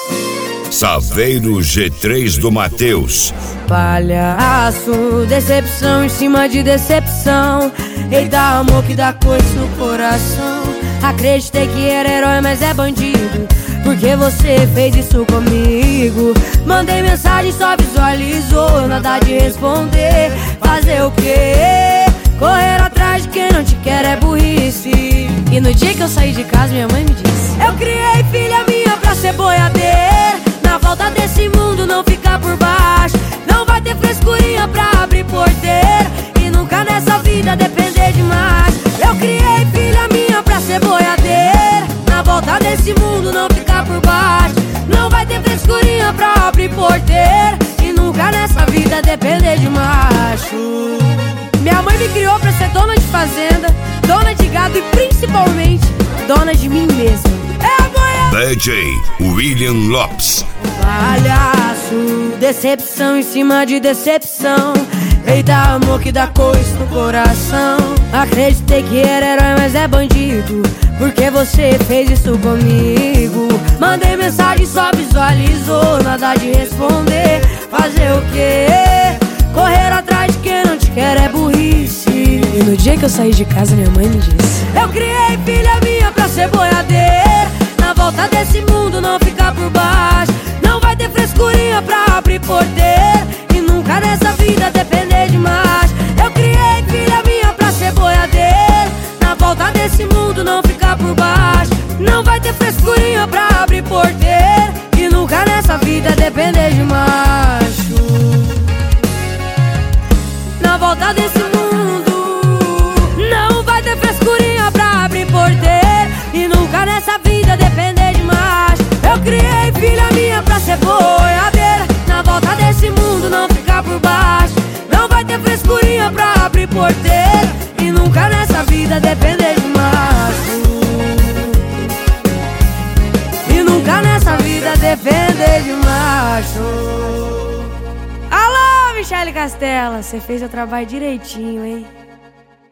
Saveiro G3 do Matheus. Palhaço, decepção em cima de decepção. Eita, amor que dá coisa no coração. Acreditei que era herói, mas é bandido. Porque você fez isso comigo. Mandei mensagem, só visualizou. Nada de responder. Fazer o quê? Correr atrás de quem não te quer é burrice. E no dia que eu saí de casa, minha mãe me disse: eu criei filha minha pra ser boiadeira. Na volta desse mundo não ficar por baixo. Não vai ter frescurinha pra abrir porteira. E nunca nessa vida depender demais. Eu criei filha minha pra ser boiadeira. Na volta desse mundo não ficar por baixo. Não vai ter frescurinha pra abrir porteira. E nunca nessa vida depender de macho. Minha mãe me criou pra ser dona de fazenda, dona de gado e principalmente dona de mim mesma. É a boia DJ William Lopes. Palhaço, decepção em cima de decepção. Eita, amor que dá coisa no coração. Acreditei que era herói, mas é bandido. Porque você fez isso comigo. Mandei mensagem, só visualizou. Nada de responder. Fazer o quê? Correr atrás de quem não te quer é burrice. E no dia que eu saí de casa, minha mãe me disse: eu criei filha minha pra ser boiadeira. Na volta desse mundo não ficar por baixo. Não vai ter frescurinha pra abrir porteira. E nunca nessa vida depender de mais. Eu criei filha minha pra ser boiadeira. Na volta desse mundo não ficar por baixo. Não vai ter frescurinha pra abrir porteira. E nunca nessa vida depender de macho. Na volta desse mundo não vai ter frescurinha pra abrir porteira. E nunca nessa vida depender de macho. Eu criei filha minha pra ser boiadeira. Na volta desse mundo não ficar por baixo. Não vai ter frescurinha pra abrir porteira. E nunca nessa vida depender de macho. E nunca nessa vida depender de macho. Alô, Michele Castela, você fez o trabalho direitinho, hein?